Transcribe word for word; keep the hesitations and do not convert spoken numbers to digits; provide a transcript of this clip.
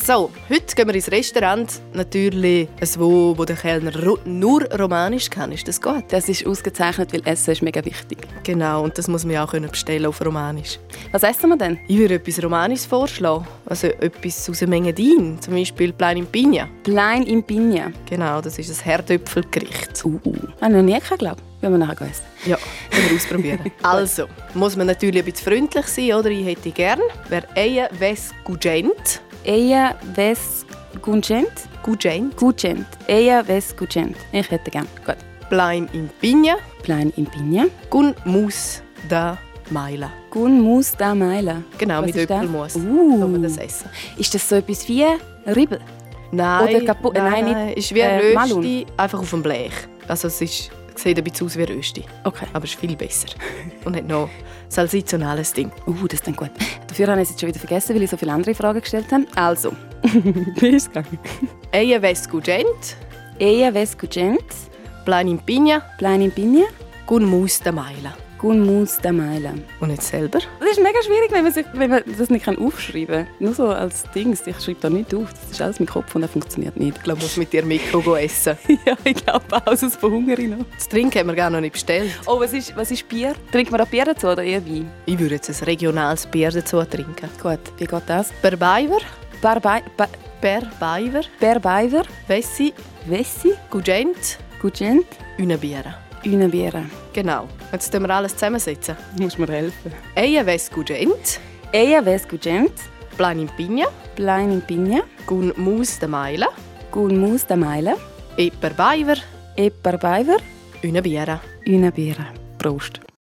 So, heute gehen wir ins Restaurant. Natürlich ein wo, wo der Kellner ro- nur romanisch kann. Ist das gut? Das ist ausgezeichnet, weil Essen ist mega wichtig. Genau, und das muss man ja auch können bestellen auf romanisch. Was essen wir denn? Ich würde etwas romanisches vorschlagen. Also etwas aus dem Engadin. Zum Beispiel Plein in Pigna. Plein in Pigna. Genau, das ist ein Herdöpfelgericht. Uh, uh. Habe ich noch nie gehabt, glaube ich. Wollen wir nachher essen? Ja, können wir ausprobieren. Also, muss man natürlich ein bisschen freundlich sein, oder? Ich hätte gern. Wer Eia Ves Gugent. Eia ves Gugent? Gugent. Gugent. Eia ves Gugent. Ich hätte gern. Gut. Plein in Pigna. Plein in Pigna. Gun Mus da Maila. Gun Mus da Maila. Genau, Was mit ist das? Öpfelmus. Uh. Kann man das essen. Ist das so etwas wie Ribbel? Nein, Oder Kapu- nein, nein, nein, nicht, ist wie äh, Rösti, Malun. einfach auf dem Blech. Also es ist, sieht ein bisschen aus wie Rösti, Okay. aber es ist viel besser. Und hat noch salsizonales Ding. Uh, das ist dann gut. Dafür habe ich es jetzt schon wieder vergessen, weil ich so viele andere Fragen gestellt habe. Also, wie ist es gegangen? Eia Ves Gugent, Eia ves Gugent. Plein in Pigna, Plein in Pigna. Gun Mus da Maila. Gun Mus da Maila. Und jetzt selber? Das ist mega schwierig, wenn man, sich, wenn man das nicht aufschreiben kann. Nur so als Dings. Ich schreibe da nicht auf. Das ist alles im Kopf und das funktioniert nicht. Ich glaube, ich muss mit dir Mikro essen. Ja, ich glaube auch, sonst verhungere ich noch. Das Trinken haben wir gar noch nicht bestellt. Oh, was ist, was ist Bier? Trinkt man da Bier dazu oder eher Wein? Ich würde jetzt ein regionales Bier dazu trinken. Gut, wie geht das? Berbaiver, Barbai... Ba Berbaiver, Berbaiver. Vessi, Vessi. Gugent, Gugent. una Biera. Una Biera. Genau. Jetzt tun wir alles zusammensetzen. Du musst mir helfen. Eia Ves Gugent, Eia ves Gugent. Plein in Pigna, Plein in Pigna. Gun Mus da Maila, Gun Mus da Maila. e Berbaiver, E Berbaiver. una Biera. Una Biera. Prost.